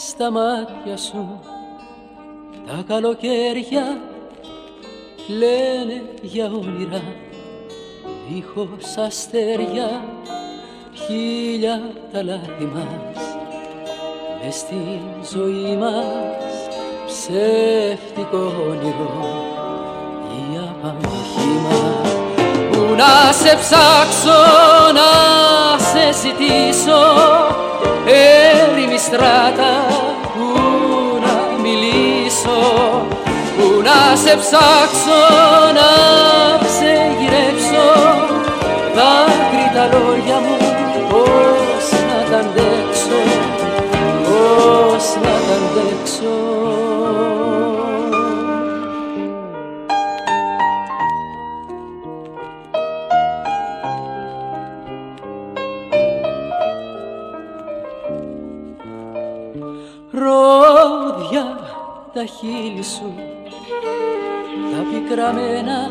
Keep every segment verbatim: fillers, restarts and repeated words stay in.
στα μάτια σου τα καλοκαίρια κλαίνε για όνειρα δίχως αστέρια, χίλια τα λάθη μας μες στη ζωή μας, ψεύτικο όνειρο η απαμχήμα. Πού να σε ψάξω, να σε ζητήσω, έρημη στράτα, πού να μιλήσω, πού να σε ψάξω, να σε γυρέψω, δάκρυ τα λόγια μου, πώς να τα αντέξω, πώς να τα αντέξω. Ρόδια τα χείλη σου, τα πικραμένα,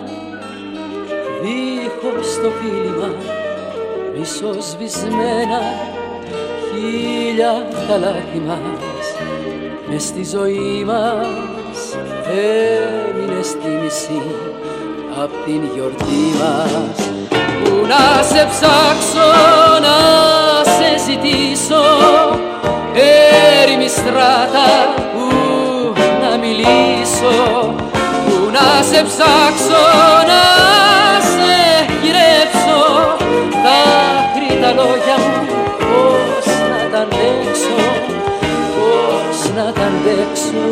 δίχως το φίλημα, μισοσβησμένα, χίλια τα λάθη μας μες στη ζωή μας, έμεινε στη μισή απ' την γιορτή μας. Πού να σε ψάξω, να σε ζητήσω, έρημη στράτα, πού να μιλήσω, πού να σε ψάξω, να σε γυρέψω, δάκρυ τα λόγια μου, πώς να τα αντέξω, πώς να τα αντέξω.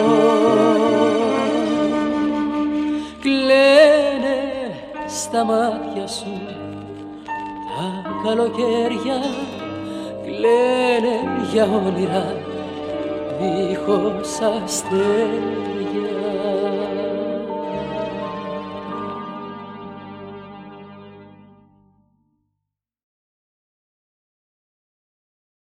Κλαίνε στα μάτια σου τα καλοκαίρια, κλαίνε για όνειρα δίχως αστέρια.